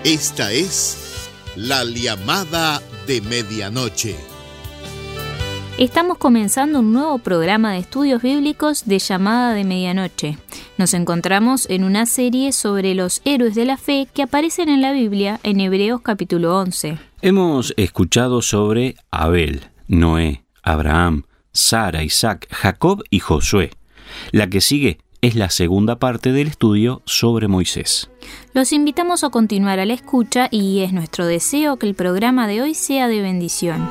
Esta es la llamada de medianoche. Estamos comenzando un nuevo programa de estudios bíblicos de Llamada de Medianoche. Nos encontramos en una serie sobre los héroes de la fe que aparecen en la Biblia en Hebreos capítulo 11. Hemos escuchado sobre Abel, Noé, Abraham, Sara, Isaac, Jacob y Josué. La que sigue es la segunda parte del estudio sobre Moisés. Los invitamos a continuar a la escucha y es nuestro deseo que el programa de hoy sea de bendición.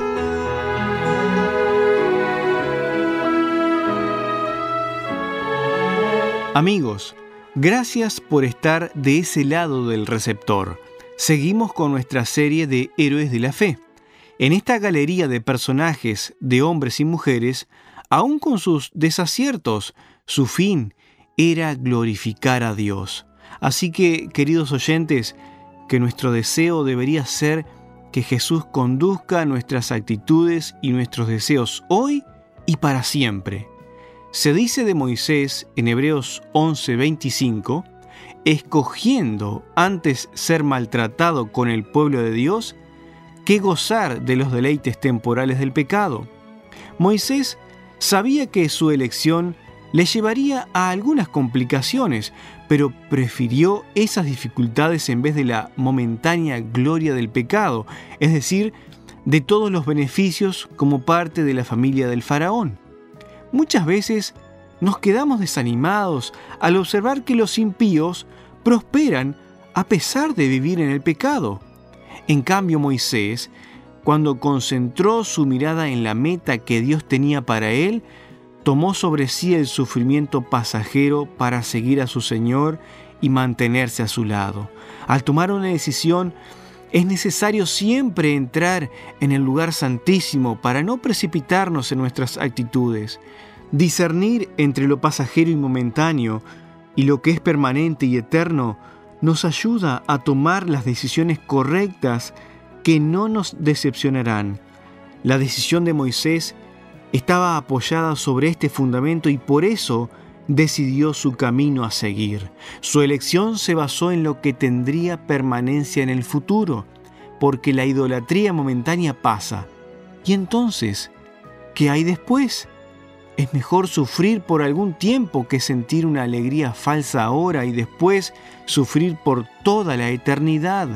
Amigos, gracias por estar de ese lado del receptor. Seguimos con nuestra serie de Héroes de la Fe. En esta galería de personajes de hombres y mujeres, aún con sus desaciertos, su fin era glorificar a Dios. Así que, queridos oyentes, que nuestro deseo debería ser que Jesús conduzca nuestras actitudes y nuestros deseos hoy y para siempre. Se dice de Moisés en Hebreos 11:25, escogiendo antes ser maltratado con el pueblo de Dios que gozar de los deleites temporales del pecado. Moisés sabía que su elección le llevaría a algunas complicaciones, pero prefirió esas dificultades en vez de la momentánea gloria del pecado, es decir, de todos los beneficios como parte de la familia del faraón. Muchas veces nos quedamos desanimados al observar que los impíos prosperan a pesar de vivir en el pecado. En cambio, Moisés, cuando concentró su mirada en la meta que Dios tenía para él, tomó sobre sí el sufrimiento pasajero para seguir a su Señor y mantenerse a su lado. Al tomar una decisión, es necesario siempre entrar en el lugar santísimo para no precipitarnos en nuestras actitudes. Discernir entre lo pasajero y momentáneo y lo que es permanente y eterno nos ayuda a tomar las decisiones correctas que no nos decepcionarán. La decisión de Moisés estaba apoyada sobre este fundamento y por eso decidió su camino a seguir. Su elección se basó en lo que tendría permanencia en el futuro, porque la idolatría momentánea pasa. ¿Y entonces qué hay después? Es mejor sufrir por algún tiempo que sentir una alegría falsa ahora y después sufrir por toda la eternidad.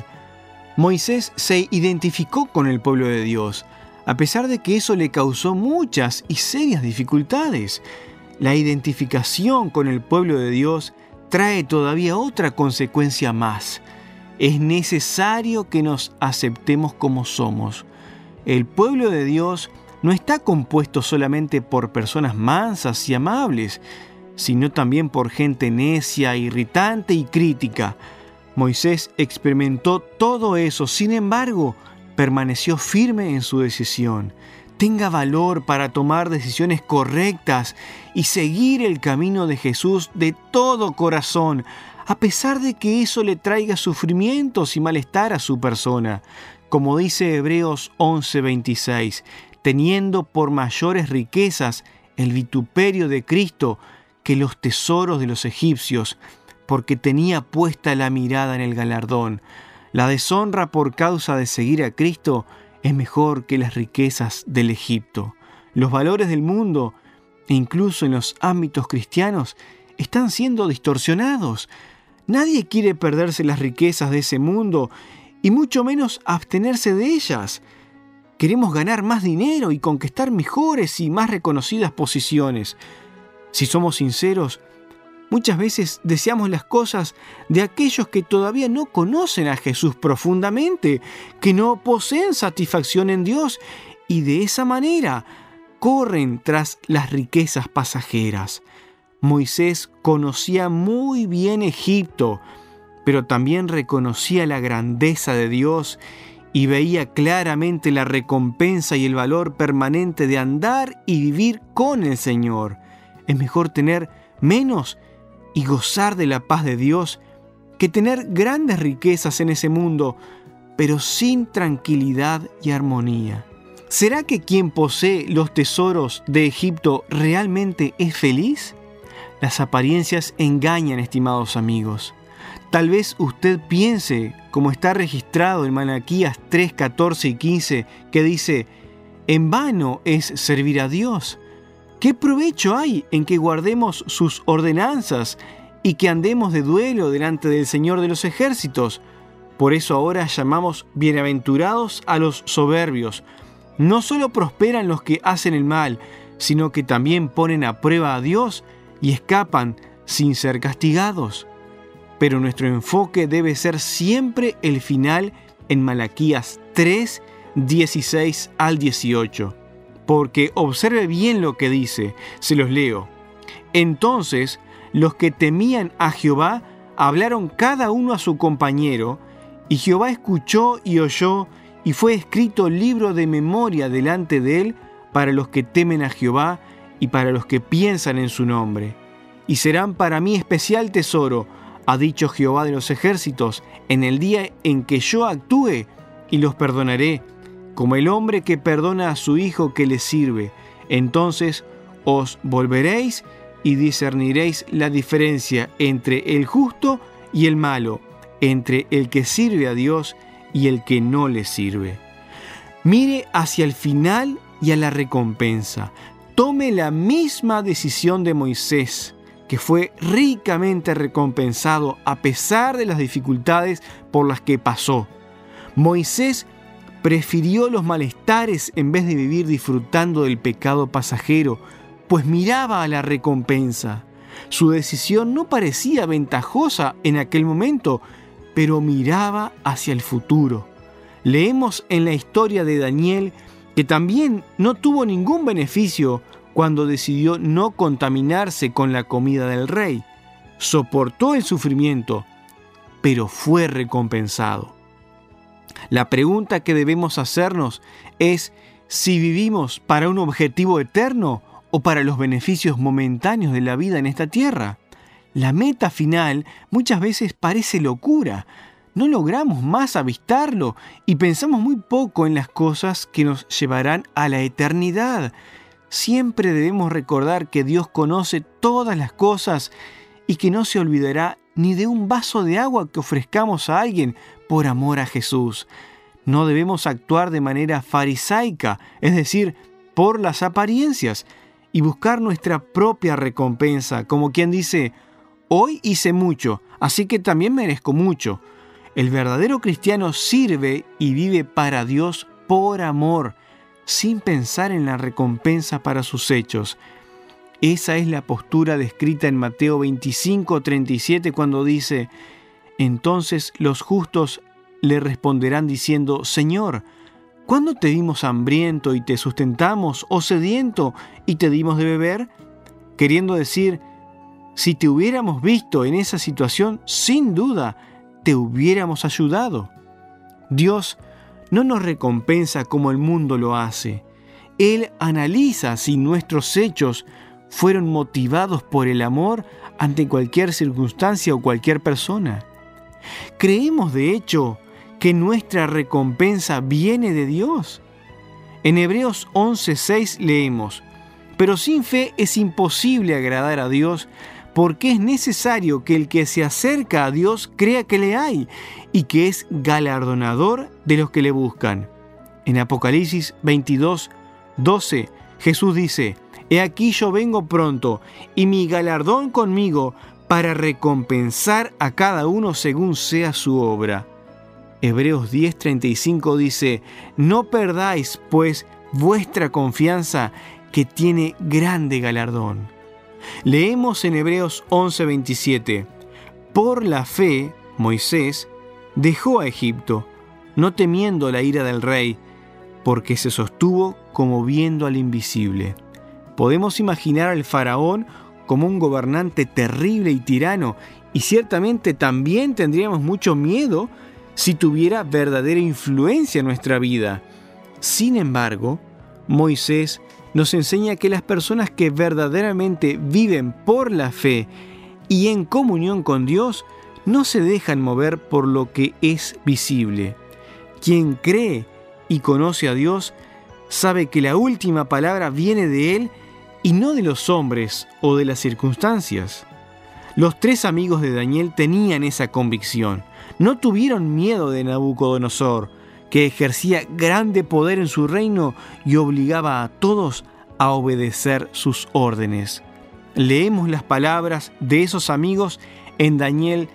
Moisés se identificó con el pueblo de Dios, a pesar de que eso le causó muchas y serias dificultades. La identificación con el pueblo de Dios trae todavía otra consecuencia más. Es necesario que nos aceptemos como somos. El pueblo de Dios no está compuesto solamente por personas mansas y amables, sino también por gente necia, irritante y crítica. Moisés experimentó todo eso, sin embargo, permaneció firme en su decisión. Tenga valor para tomar decisiones correctas y seguir el camino de Jesús de todo corazón, a pesar de que eso le traiga sufrimientos y malestar a su persona. Como dice Hebreos 11:26, teniendo por mayores riquezas el vituperio de Cristo que los tesoros de los egipcios, porque tenía puesta la mirada en el galardón. La deshonra por causa de seguir a Cristo es mejor que las riquezas del Egipto. Los valores del mundo, e incluso en los ámbitos cristianos, están siendo distorsionados. Nadie quiere perderse las riquezas de ese mundo y mucho menos abstenerse de ellas. Queremos ganar más dinero y conquistar mejores y más reconocidas posiciones. Si somos sinceros, muchas veces deseamos las cosas de aquellos que todavía no conocen a Jesús profundamente, que no poseen satisfacción en Dios y de esa manera corren tras las riquezas pasajeras. Moisés conocía muy bien Egipto, pero también reconocía la grandeza de Dios y veía claramente la recompensa y el valor permanente de andar y vivir con el Señor. Es mejor tener menos y gozar de la paz de Dios que tener grandes riquezas en ese mundo, pero sin tranquilidad y armonía. ¿Será que quien posee los tesoros de Egipto realmente es feliz? Las apariencias engañan, estimados amigos. Tal vez usted piense, como está registrado en Malaquías 3, 14 y 15, que dice: en vano es servir a Dios. ¿Qué provecho hay en que guardemos sus ordenanzas y que andemos de duelo delante del Señor de los ejércitos? Por eso ahora llamamos bienaventurados a los soberbios. No solo prosperan los que hacen el mal, sino que también ponen a prueba a Dios y escapan sin ser castigados. Pero nuestro enfoque debe ser siempre el final en Malaquías 3, 16 al 18. Porque observe bien lo que dice, se los leo. Entonces los que temían a Jehová hablaron cada uno a su compañero, y Jehová escuchó y oyó, y fue escrito libro de memoria delante de él para los que temen a Jehová y para los que piensan en su nombre. Y serán para mí especial tesoro, ha dicho Jehová de los ejércitos, en el día en que yo actúe, y los perdonaré, como el hombre que perdona a su hijo que le sirve. Entonces os volveréis y discerniréis la diferencia entre el justo y el malo, entre el que sirve a Dios y el que no le sirve. Mire hacia el final y a la recompensa. Tome la misma decisión de Moisés, que fue ricamente recompensado a pesar de las dificultades por las que pasó. Moisés prefirió los malestares en vez de vivir disfrutando del pecado pasajero, pues miraba a la recompensa. Su decisión no parecía ventajosa en aquel momento, pero miraba hacia el futuro. Leemos en la historia de Daniel que también no tuvo ningún beneficio cuando decidió no contaminarse con la comida del rey. Soportó el sufrimiento, pero fue recompensado. La pregunta que debemos hacernos es si vivimos para un objetivo eterno o para los beneficios momentáneos de la vida en esta tierra. La meta final muchas veces parece locura. No logramos más avistarlo y pensamos muy poco en las cosas que nos llevarán a la eternidad. Siempre debemos recordar que Dios conoce todas las cosas y que no se olvidará ni de un vaso de agua que ofrezcamos a alguien por amor a Jesús. No debemos actuar de manera farisaica, es decir, por las apariencias, y buscar nuestra propia recompensa, como quien dice: hoy hice mucho, así que también merezco mucho. El verdadero cristiano sirve y vive para Dios por amor, sin pensar en la recompensa para sus hechos. Esa es la postura descrita en Mateo 25:37 cuando dice: entonces los justos le responderán diciendo: Señor, ¿cuándo te vimos hambriento y te sustentamos, o sediento y te dimos de beber? Queriendo decir, si te hubiéramos visto en esa situación, sin duda te hubiéramos ayudado. Dios no nos recompensa como el mundo lo hace. Él analiza si nuestros hechos fueron motivados por el amor ante cualquier circunstancia o cualquier persona. Creemos, de hecho, que nuestra recompensa viene de Dios. En Hebreos 11:6 leemos: pero sin fe es imposible agradar a Dios, porque es necesario que el que se acerca a Dios crea que le hay y que es galardonador de los que le buscan. En Apocalipsis 22:12, Jesús dice: he aquí yo vengo pronto, y mi galardón conmigo, para recompensar a cada uno según sea su obra. Hebreos 10:35 dice: no perdáis, pues, vuestra confianza, que tiene grande galardón. Leemos en Hebreos 11:27: por la fe, Moisés dejó a Egipto, no temiendo la ira del rey, porque se sostuvo como viendo al invisible. Podemos imaginar al faraón como un gobernante terrible y tirano, y ciertamente también tendríamos mucho miedo si tuviera verdadera influencia en nuestra vida. Sin embargo, Moisés nos enseña que las personas que verdaderamente viven por la fe y en comunión con Dios no se dejan mover por lo que es visible. Quien cree y conoce a Dios sabe que la última palabra viene de Él y no de los hombres o de las circunstancias. Los 3 amigos de Daniel tenían esa convicción. No tuvieron miedo de Nabucodonosor, que ejercía grande poder en su reino y obligaba a todos a obedecer sus órdenes. Leemos las palabras de esos amigos en Daniel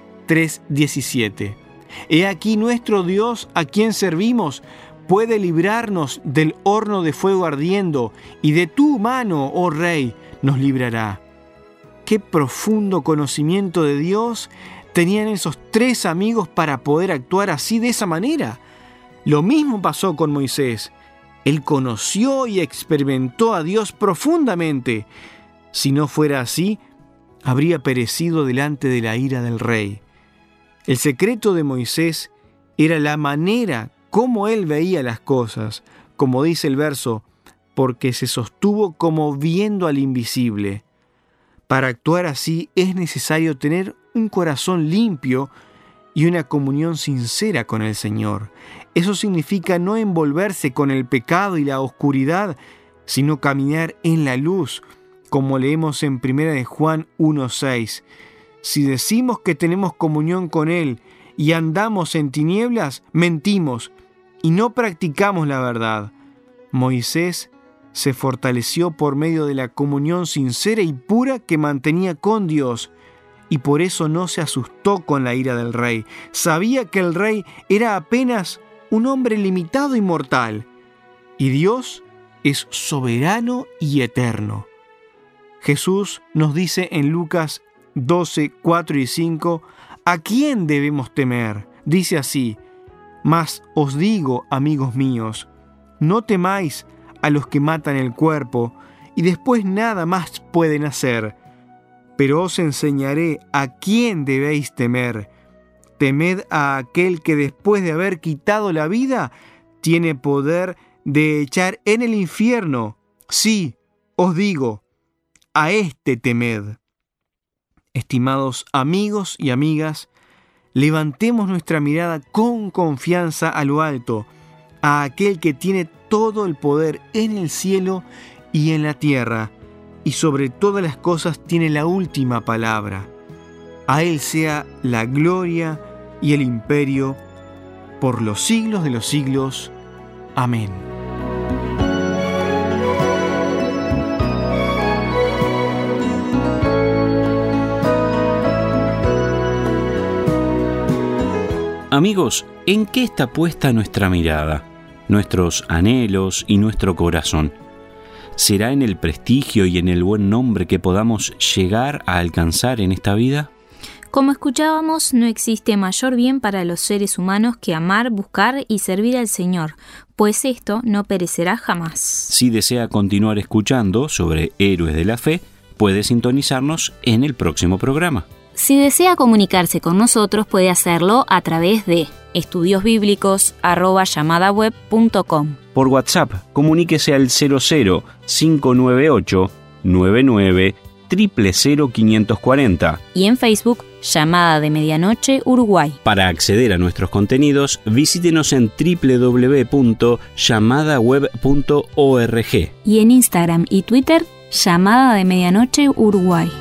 3:17. He aquí nuestro Dios, a quien servimos, puede librarnos del horno de fuego ardiendo, y de tu mano, oh Rey, nos librará. Qué profundo conocimiento de Dios tenían esos 3 amigos para poder actuar así, de esa manera. Lo mismo pasó con Moisés. Él conoció y experimentó a Dios profundamente. Si no fuera así, habría perecido delante de la ira del rey. El secreto de Moisés era la manera como él veía las cosas, como dice el verso, porque se sostuvo como viendo al invisible. Para actuar así es necesario tener un corazón limpio y una comunión sincera con el Señor. Eso significa no envolverse con el pecado y la oscuridad, sino caminar en la luz, como leemos en 1 Juan 1:6. Si decimos que tenemos comunión con Él y andamos en tinieblas, mentimos y no practicamos la verdad. Moisés se fortaleció por medio de la comunión sincera y pura que mantenía con Dios, y por eso no se asustó con la ira del rey. Sabía que el rey era apenas un hombre limitado y mortal, y Dios es soberano y eterno. Jesús nos dice en Lucas 12, 4 y 5, ¿a quién debemos temer? Dice así, mas os digo, amigos míos, no temáis a los que matan el cuerpo y después nada más pueden hacer, pero os enseñaré a quién debéis temer. Temed a aquel que después de haber quitado la vida, tiene poder de echar en el infierno. Sí, os digo, a este temed. Estimados amigos y amigas, levantemos nuestra mirada con confianza a lo alto, a aquel que tiene todo el poder en el cielo y en la tierra, y sobre todas las cosas tiene la última palabra. A Él sea la gloria y el imperio por los siglos de los siglos. Amén. Amigos, ¿en qué está puesta nuestra mirada, nuestros anhelos y nuestro corazón? ¿Será en el prestigio y en el buen nombre que podamos llegar a alcanzar en esta vida? Como escuchábamos, no existe mayor bien para los seres humanos que amar, buscar y servir al Señor, pues esto no perecerá jamás. Si desea continuar escuchando sobre Héroes de la Fe, puede sintonizarnos en el próximo programa. Si desea comunicarse con nosotros, puede hacerlo a través de estudiosbiblicos@llamadaweb.com. Por WhatsApp, comuníquese al 00-598 99 000 540. Y en Facebook, Llamada de Medianoche Uruguay. Para acceder a nuestros contenidos, visítenos en www.llamadaweb.org. Y en Instagram y Twitter, Llamada de Medianoche Uruguay.